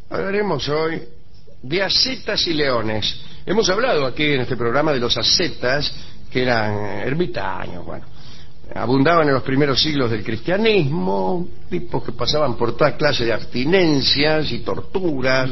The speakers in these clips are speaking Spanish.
Hablaremos hoy de ascetas y leones. Hemos hablado aquí en este programa de los ascetas, que eran ermitaños, bueno, abundaban en los primeros siglos del cristianismo, tipos que pasaban por toda clase de abstinencias y torturas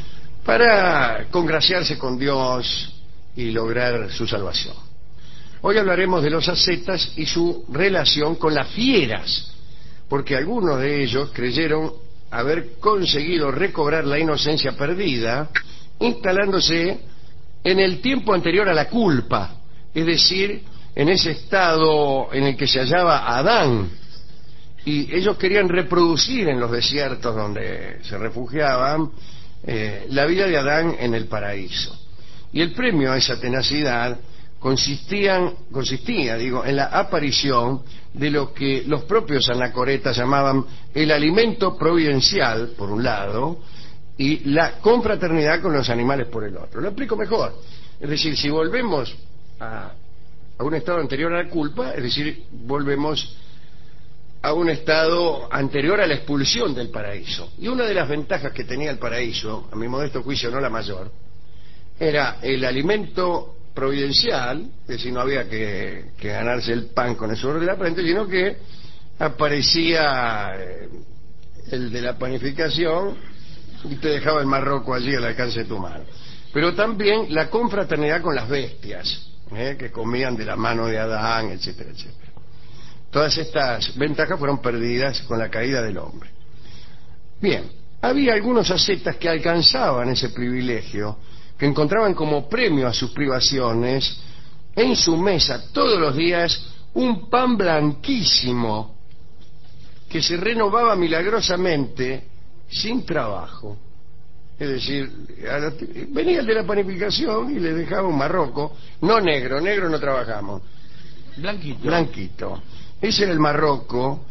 para congraciarse con Dios y lograr su salvación. Hoy hablaremos de los ascetas y su relación con las fieras, porque algunos de ellos creyeron haber conseguido recobrar la inocencia perdida instalándose en el tiempo anterior a la culpa, es decir, en ese estado en el que se hallaba Adán, y ellos querían reproducir en los desiertos donde se refugiaban la vida de Adán en el paraíso. Y el premio a esa tenacidad consistía, en la aparición de lo que los propios anacoretas llamaban el alimento providencial, por un lado, y la confraternidad con los animales por el otro. Lo explico mejor. Es decir, si volvemos a un estado anterior a la culpa, es decir, volvemos a un estado anterior a la expulsión del paraíso. Y una de las ventajas que tenía el paraíso, a mi modesto juicio no la mayor, era el alimento providencial, es decir, no había que ganarse el pan con el sudor de la frente, sino que aparecía el de la panificación y te dejaba el marroco allí al alcance de tu mano. Pero también la confraternidad con las bestias, que comían de la mano de Adán, etcétera, etcétera. Todas estas ventajas fueron perdidas con la caída del hombre. Bien, había algunos ascetas que alcanzaban ese privilegio, que encontraban como premio a sus privaciones en su mesa todos los días un pan blanquísimo que se renovaba milagrosamente sin trabajo. Es decir, venía el de la panificación y le dejaba un marroco, no negro, negro no trabajamos, blanquito. Ese era el marroco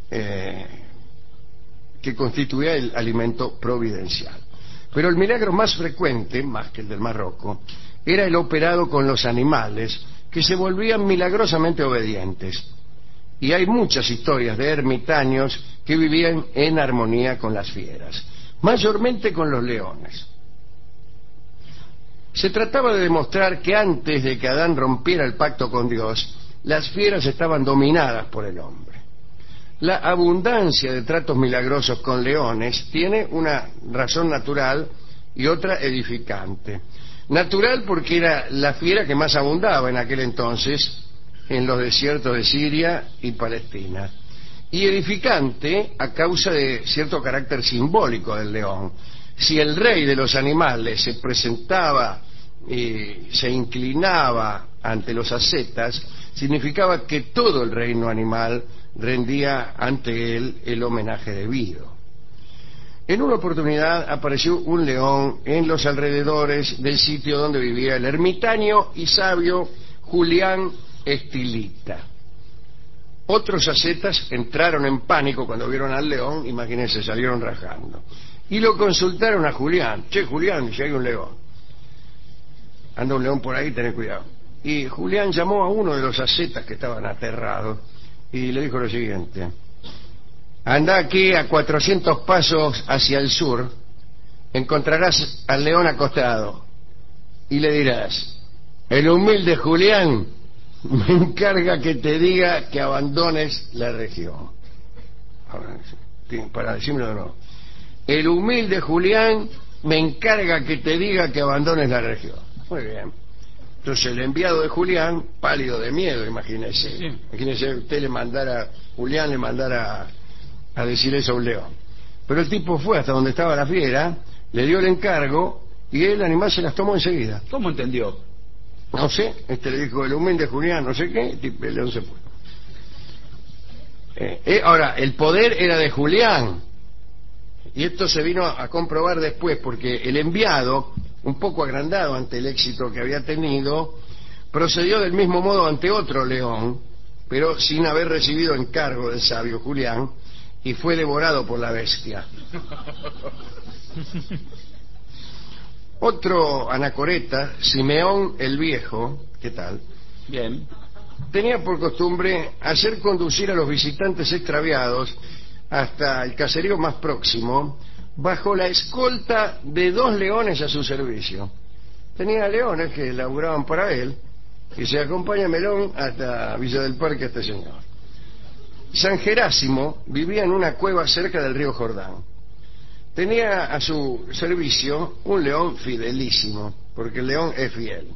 que constituía el alimento providencial. Pero el milagro más frecuente, más que el del marroco, era el operado con los animales, que se volvían milagrosamente obedientes. Y hay muchas historias de ermitaños que vivían en armonía con las fieras, mayormente con los leones. Se trataba de demostrar que antes de que Adán rompiera el pacto con Dios, las fieras estaban dominadas por el hombre. La abundancia de tratos milagrosos con leones tiene una razón natural y otra edificante. Natural porque era la fiera que más abundaba en aquel entonces en los desiertos de Siria y Palestina. Y edificante a causa de cierto carácter simbólico del león. Si el rey de los animales se presentaba y se inclinaba ante los ascetas, significaba que todo el reino animal rendía ante él el homenaje debido. En una oportunidad apareció un león en los alrededores del sitio donde vivía el ermitaño y sabio Julián Estilita. Otros ascetas entraron en pánico cuando vieron al león, imagínense, salieron rajando. Y lo consultaron a Julián. Che, Julián, si hay un león. Anda un león por ahí, tened cuidado. Y Julián llamó a uno de los ascetas que estaban aterrados y le dijo lo siguiente: anda aquí a 400 pasos hacia el sur, encontrarás al león acostado y le dirás: el humilde Julián me encarga que te diga que abandones la región. Ahora, para decírmelo de nuevo: el humilde Julián me encarga que te diga que abandones la región. Muy bien. Entonces el enviado de Julián, pálido de miedo, imagínese. Sí. Imagínese usted Julián le mandara a decir eso a un león. Pero el tipo fue hasta donde estaba la fiera, le dio el encargo y el animal se las tomó enseguida. ¿Cómo entendió? No sé, le dijo el humilde Julián, no sé qué, el león se fue. Ahora, el poder era de Julián, y esto se vino a comprobar después, porque el enviado, un poco agrandado ante el éxito que había tenido, procedió del mismo modo ante otro león, pero sin haber recibido encargo del sabio Julián, y fue devorado por la bestia. Otro anacoreta, Simeón el Viejo, ¿qué tal? Bien. Tenía por costumbre hacer conducir a los visitantes extraviados hasta el caserío más próximo, bajo la escolta de 2 leones a su servicio. Tenía leones que laburaban para él, y se acompaña Melón hasta Villa del Parque, este señor. San Gerásimo vivía en una cueva cerca del río Jordán. Tenía a su servicio un león fidelísimo, porque el león es fiel.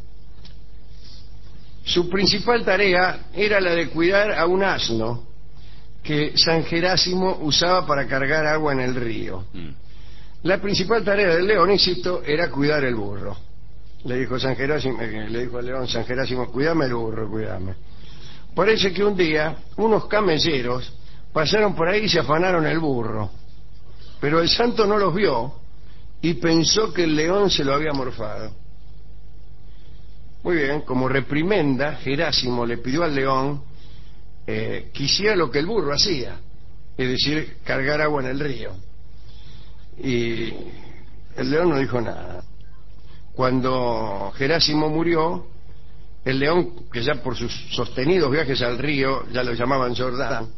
Su principal tarea era la de cuidar a un asno que San Gerásimo usaba para cargar agua en el río. La principal tarea del león, insisto, era cuidar el burro. Le dijo al león San Gerásimo: cuídame el burro, cuídame. Parece que un día unos camelleros pasaron por ahí y se afanaron el burro, pero el santo no los vio y pensó que el león se lo había morfado. Muy bien, como reprimenda, Gerásimo le pidió al león que hiciera lo que el burro hacía, es decir, cargar agua en el río. Y el león no dijo nada. Cuando Gerásimo murió, el león, que ya por sus sostenidos viajes al río ya lo llamaban Jordán,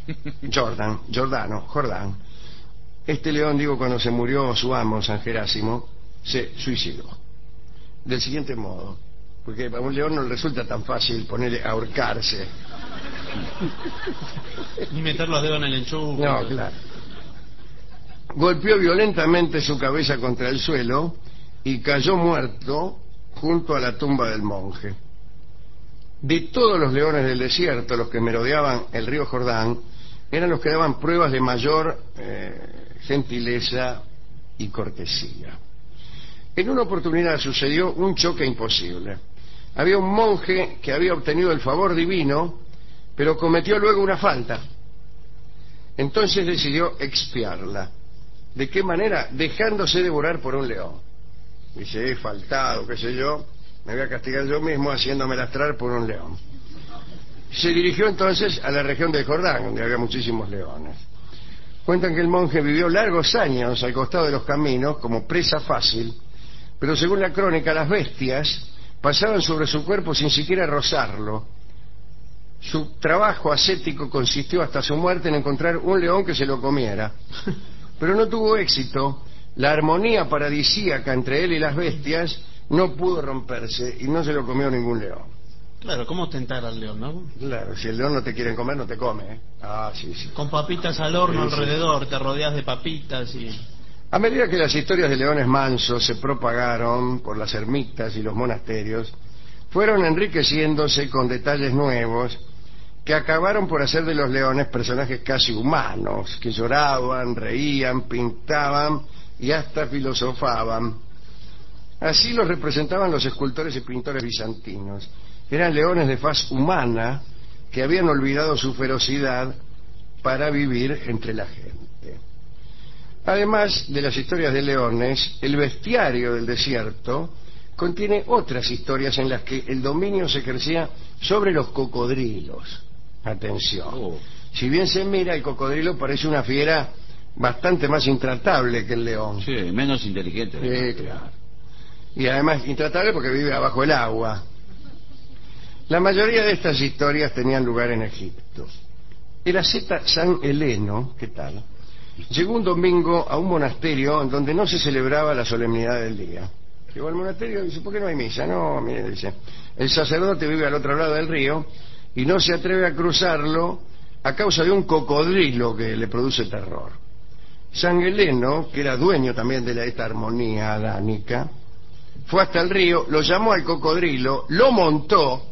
este león, cuando se murió su amo, San Gerásimo, se suicidó. Del siguiente modo, porque a un león no le resulta tan fácil ponerle a ahorcarse. Ni meter los dedos en el enchufe. No, claro. Golpeó violentamente su cabeza contra el suelo y cayó muerto junto a la tumba del monje. De todos los leones del desierto, los que merodeaban el río Jordán eran los que daban pruebas de mayor gentileza y cortesía. En una oportunidad sucedió un choque imposible. Había un monje que había obtenido el favor divino, pero cometió luego una falta. Entonces decidió expiarla. ¿De qué manera? Dejándose devorar por un león. Dice: he faltado, qué sé yo, me voy a castigar yo mismo haciéndome lastrar por un león. Se dirigió entonces a la región del Jordán, donde había muchísimos leones. Cuentan que el monje vivió largos años al costado de los caminos como presa fácil, pero según la crónica, las bestias pasaban sobre su cuerpo sin siquiera rozarlo. Su trabajo ascético consistió hasta su muerte en encontrar un león que se lo comiera. Pero no tuvo éxito. La armonía paradisíaca entre él y las bestias no pudo romperse y no se lo comió ningún león. Claro, ¿cómo tentar al león, no? Claro, si el león no te quiere comer, no te come, ¿eh? Ah, sí. Con papitas al horno alrededor, te rodeas de papitas y... A medida que las historias de leones mansos se propagaron por las ermitas y los monasterios, fueron enriqueciéndose con detalles nuevos que acabaron por hacer de los leones personajes casi humanos, que lloraban, reían, pintaban y hasta filosofaban. Así los representaban los escultores y pintores bizantinos. Eran leones de faz humana que habían olvidado su ferocidad para vivir entre la gente. Además de las historias de leones, el bestiario del desierto contiene otras historias en las que el dominio se ejercía sobre los cocodrilos. Atención. Si bien se mira, el cocodrilo parece una fiera bastante más intratable que el león. Sí, menos inteligente. Sí, claro. Y además intratable porque vive abajo el agua. La mayoría de estas historias tenían lugar en Egipto. El asceta San Heleno, ¿qué tal?, llegó un domingo a un monasterio en donde no se celebraba la solemnidad del día. Llegó al monasterio y dice: ¿por qué no hay misa? No, mire, dice, el sacerdote vive al otro lado del río y no se atreve a cruzarlo a causa de un cocodrilo que le produce terror. San Heleno, que era dueño también de esta armonía adánica, fue hasta el río, lo llamó al cocodrilo, lo montó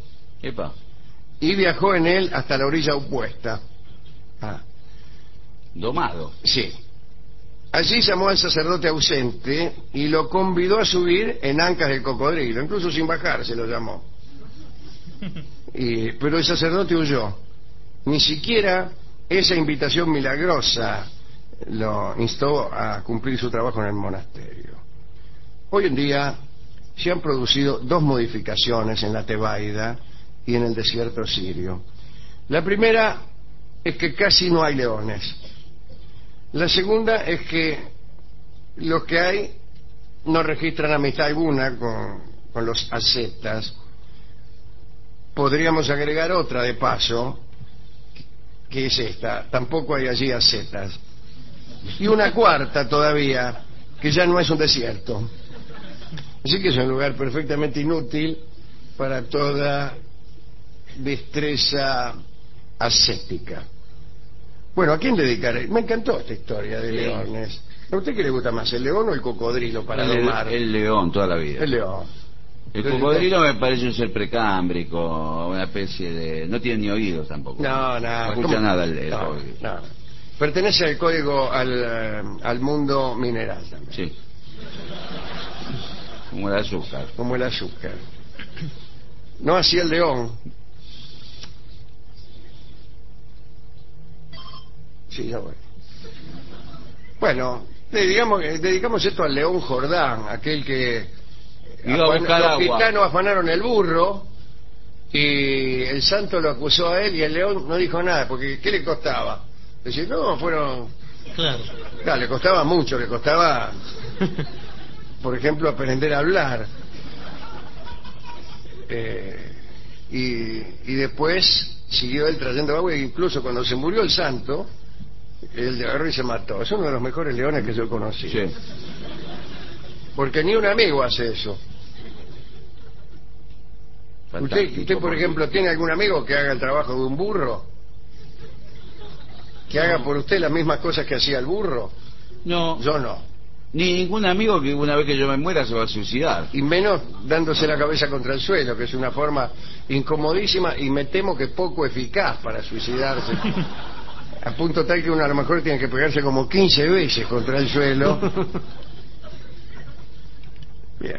y viajó en él hasta la orilla opuesta. Domado. Sí. Allí llamó al sacerdote ausente y lo convidó a subir en ancas del cocodrilo, incluso sin bajarse lo llamó. Pero el sacerdote huyó. Ni siquiera esa invitación milagrosa lo instó a cumplir su trabajo en el monasterio. Hoy en día se han producido 2 modificaciones en la Tebaida y en el desierto sirio. La primera es que casi no hay leones. La segunda es que los que hay no registran amistad alguna con los ascetas. Podríamos agregar otra de paso, que es esta: tampoco hay allí ascetas. y una cuarta todavía, que ya no es un desierto. Así que es un lugar perfectamente inútil para toda destreza ascética. Bueno, ¿a quién dedicaré? Me encantó esta historia de leones. ¿A usted qué le gusta más, el león o el cocodrilo para domar? El león toda la vida. El león. El cocodrilo me parece un ser precámbrico, una especie de... No tiene ni oídos tampoco. No, No escucha nada el cocodrilo. No. Pertenece al código, al mundo mineral también. Sí. Como el azúcar. Como el azúcar. No así el león. Sí, ya voy. Bueno, dedicamos esto al león Jordán, aquel que iba a buscar los agua. gitanos afanaron el burro y el santo lo acusó a él y el león no dijo nada, porque ¿qué le costaba? Decir, no, fueron... Claro, le costaba mucho, le costaba, por ejemplo, aprender a hablar. Y después siguió él trayendo agua, e incluso cuando se murió el santo, él agarró y se mató. Es uno de los mejores leones que yo conocí. Sí. Porque ni un amigo hace eso. Usted, por ejemplo, ¿tiene algún amigo que haga el trabajo de un burro? ¿Que haga por usted las mismas cosas que hacía el burro? No. Yo no. Ni ningún amigo que una vez que yo me muera se va a suicidar. Y menos dándose la cabeza contra el suelo, que es una forma incomodísima y me temo que poco eficaz para suicidarse. A punto tal que uno a lo mejor tiene que pegarse como 15 veces contra el suelo. Bien.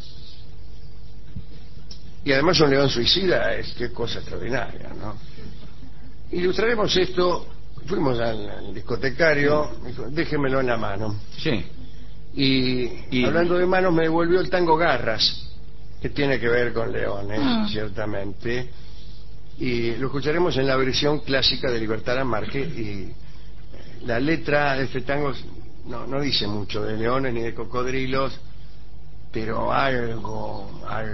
Y además un león suicida es qué cosa extraordinaria, ¿no? Ilustraremos esto. Fuimos al discotecario, dijo, déjemelo en la mano. Sí. Y hablando de manos me devolvió el tango Garras, que tiene que ver con leones, ciertamente. Y lo escucharemos en la versión clásica de Libertad Lamarque. Y la letra de este tango no dice mucho de leones ni de cocodrilos, pero algo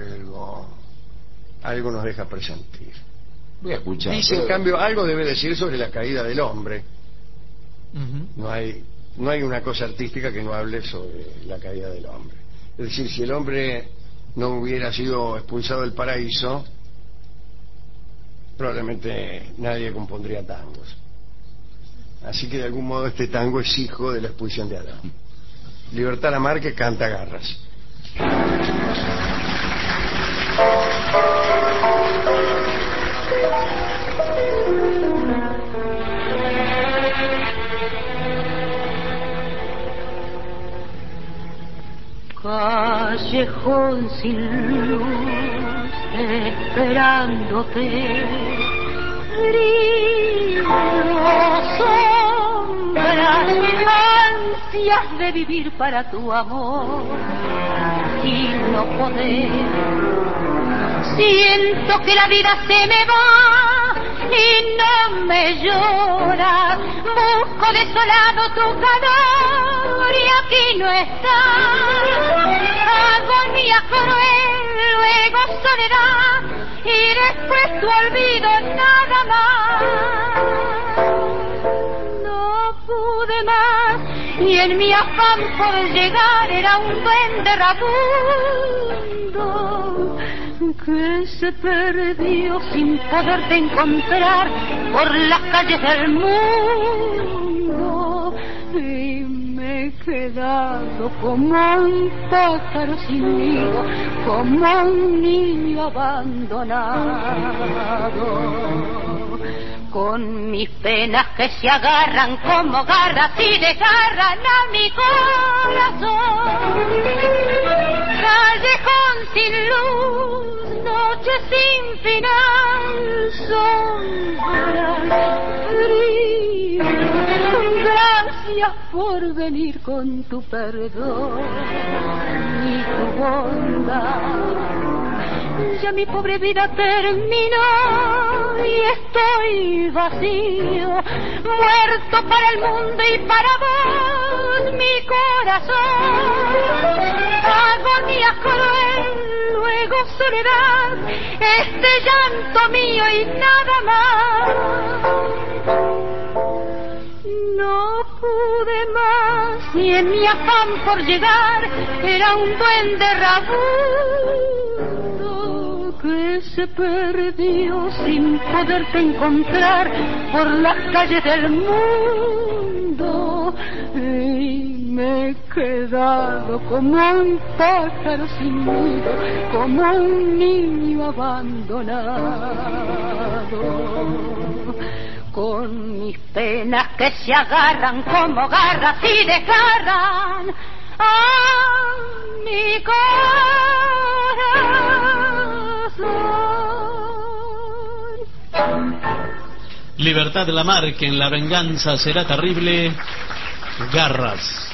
nos deja presentir. Voy a escuchar. Dice, en cambio, algo debe decir sobre la caída del hombre. No hay una cosa artística que no hable sobre la caída del hombre. Es decir, si el hombre no hubiera sido expulsado del paraíso, probablemente nadie compondría tangos. Así que de algún modo este tango es hijo de la expulsión de Adán. Libertad Lamarque canta Garras. Callejón sin luz, esperándote, frío, sombras, ansias de vivir para tu amor, y no poder. Siento que la vida se me va y no me llora, busco desolado tu calor y aquí no está. Agonía cruel, luego soledad y después tu olvido, nada más. No pude más y en mi afán por llegar era un duende rabundo que se perdió sin poderte encontrar por las calles del mundo. Y me he quedado como un pájaro sin nido, como un niño abandonado, con mis penas que se agarran como garras y desgarran a mi corazón. Callejón sin luz, noche sin final, sombras, frío. Gracias por venir con tu perdón y tu bondad. Ya mi pobre vida terminó y estoy vacío, muerto para el mundo y para vos, mi corazón. Agonía cruel, luego soledad, este llanto mío y nada más. No pude más que mi afán por llegar era un duende rabudo que se perdió sin poderte encontrar por las calles del mundo. Y me he quedado como un pájaro sin nido, como un niño abandonado, con mis penas que se agarran como garras y desgarran a mi corazón. Libertad Lamarque en La venganza será terrible. Garras.